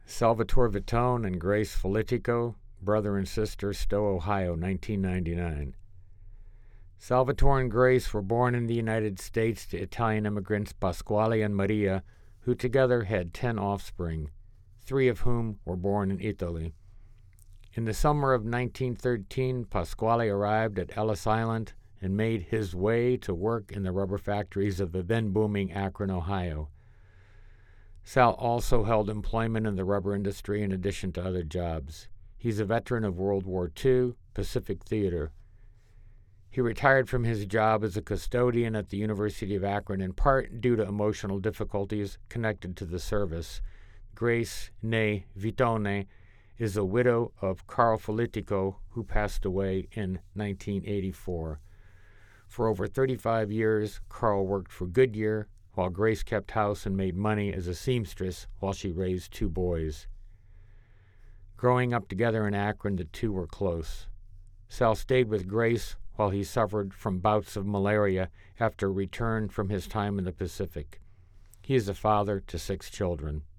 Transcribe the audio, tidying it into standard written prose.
Salvatore Vitone and Grace Politico, brother and sister, Stowe, Ohio, 1999. Salvatore and Grace were born in the United States to Italian immigrants Pasquale and Maria, who together had 10 offspring, 3 of whom were born in Italy. In the summer of 1913, Pasquale arrived at Ellis Island and made his way to work in the rubber factories of the then-booming Akron, Ohio. Sal also held employment in the rubber industry in addition to other jobs. He's a veteran of World War II, Pacific Theater. He retired from his job as a custodian at the University of Akron in part due to emotional difficulties connected to the service. Grace, née Vitone, is a widow of Carl Politico, who passed away in 1984. For over 35 years, Carl worked for Goodyear, while Grace kept house and made money as a seamstress while she raised 2 boys. Growing up together in Akron, the two were close. Sal stayed with Grace while he suffered from bouts of malaria after a return from his time in the Pacific. He is a father to 6 children.